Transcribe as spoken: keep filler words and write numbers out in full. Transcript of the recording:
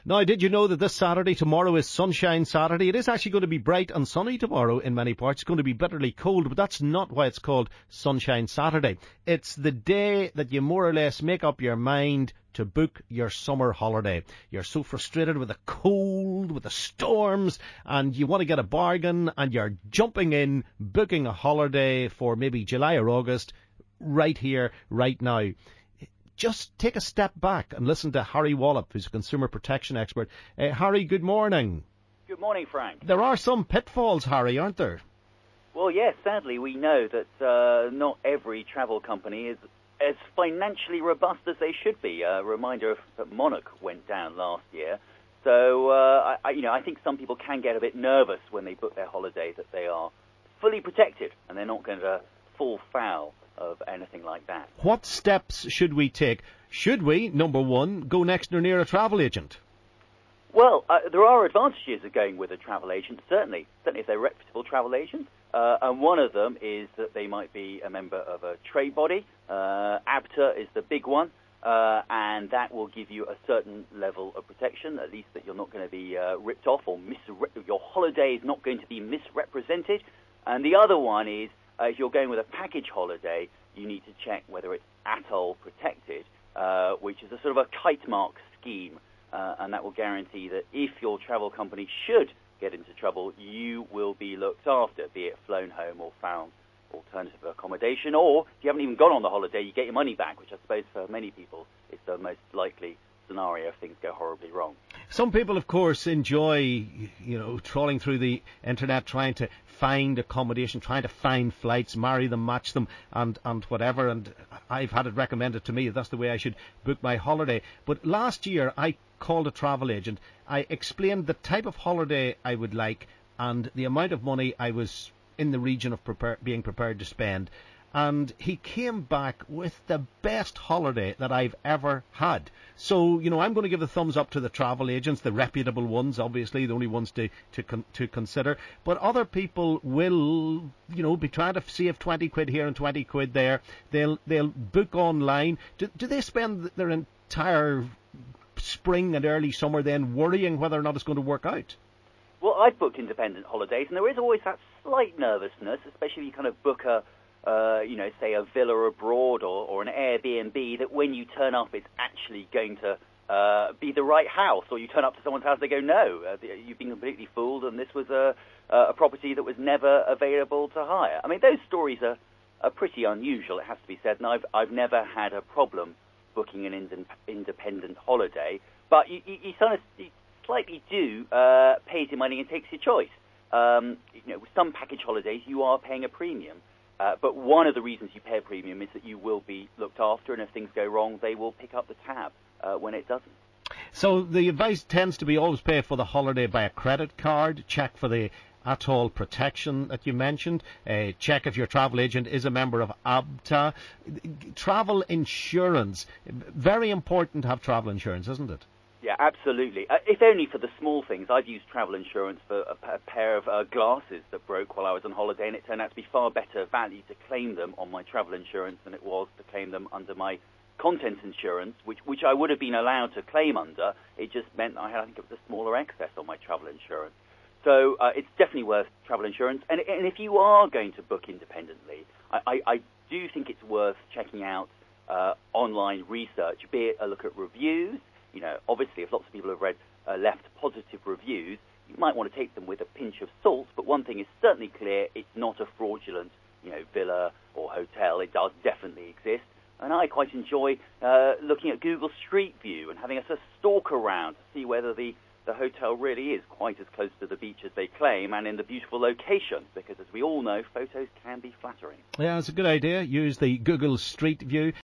Now, did you know that this Saturday, tomorrow is Sunshine Saturday? It is actually going to be bright and sunny tomorrow in many parts. It's going to be bitterly cold, but that's not why it's called Sunshine Saturday. It's the day that you more or less make up your mind to book your summer holiday. You're so frustrated with the cold, with the storms, and you want to get a bargain, and you're jumping in, booking a holiday for maybe July or August, right here, right now. Just take a step back and listen to Harry Wallop, who's a consumer protection expert. Uh, Harry, good morning. Good morning, Frank. There are some pitfalls, Harry, aren't there? Well, yes, sadly, we know that uh, not every travel company is as financially robust as they should be. A reminder of that Monarch went down last year. So, uh, I, you know, I think some people can get a bit nervous when they book their holiday that they are fully protected and they're not going to fall foul of anything like that. What steps should we take? Should we, number one, go next or near a travel agent? Well, uh, there are advantages of going with a travel agent, certainly, certainly if they're a reputable travel agent. Uh, and one of them is that they might be a member of a trade body. Uh, ABTA is the big one, uh, and that will give you a certain level of protection, at least that you're not going to be uh, ripped off or misre- your holiday is not going to be misrepresented. And the other one is, Uh, if you're going with a package holiday, you need to check whether it's atoll protected, uh, which is a sort of a kite mark scheme, uh, and that will guarantee that if your travel company should get into trouble, you will be looked after, be it flown home or found alternative accommodation, or if you haven't even gone on the holiday, you get your money back, which I suppose for many people is the most likely scenario if things go horribly wrong. Some people, of course, enjoy, you know, trawling through the internet, trying to find accommodation, trying to find flights, marry them, match them, and, and whatever. And I've had it recommended to me that that's the way I should book my holiday. But last year, I called a travel agent. I explained the type of holiday I would like and the amount of money I was in the region of prepare, being prepared to spend. And he came back with the best holiday that I've ever had. So, you know, I'm going to give a thumbs up to the travel agents, the reputable ones, obviously, the only ones to to, con- to consider. But other people will, you know, be trying to save twenty quid here and twenty quid there. They'll they'll book online. Do, do they spend their entire spring and early summer then worrying whether or not it's going to work out? Well, I've booked independent holidays, and there is always that slight nervousness, especially if you kind of book a Uh, you know, say a villa abroad or, or an Airbnb, that when you turn up it's actually going to uh, be the right house, or you turn up to someone's house, they go, no, uh, you've been completely fooled and this was a, a property that was never available to hire. I mean, those stories are, are pretty unusual, it has to be said, and I've, I've never had a problem booking an ind- independent holiday, but you, you, you, sort of, you slightly do uh, pay your money and takes your choice. Um, you know, with some package holidays you are paying a premium. Uh, but one of the reasons you pay a premium is that you will be looked after, and if things go wrong, they will pick up the tab uh, when it doesn't. So the advice tends to be always pay for the holiday by a credit card, check for the atoll protection that you mentioned, uh, check if your travel agent is a member of ABTA. Travel insurance, very important to have travel insurance, isn't it? Yeah, absolutely. Uh, if only for the small things. I've used travel insurance for a, a pair of uh, glasses that broke while I was on holiday, and it turned out to be far better value to claim them on my travel insurance than it was to claim them under my contents insurance, which which I would have been allowed to claim under. It just meant I had, I think it was a smaller excess on my travel insurance. So uh, it's definitely worth travel insurance. And, and if you are going to book independently, I, I, I do think it's worth checking out uh, online research, be it a look at reviews. You know, obviously, if lots of people have read uh, left positive reviews, you might want to take them with a pinch of salt. But one thing is certainly clear: it's not a fraudulent, you know, villa or hotel. It does definitely exist, and I quite enjoy uh, looking at Google Street View and having a sort of stalk around to see whether the the hotel really is quite as close to the beach as they claim and in the beautiful location, because as we all know, photos can be flattering. Yeah, it's a good idea. Use the Google Street View.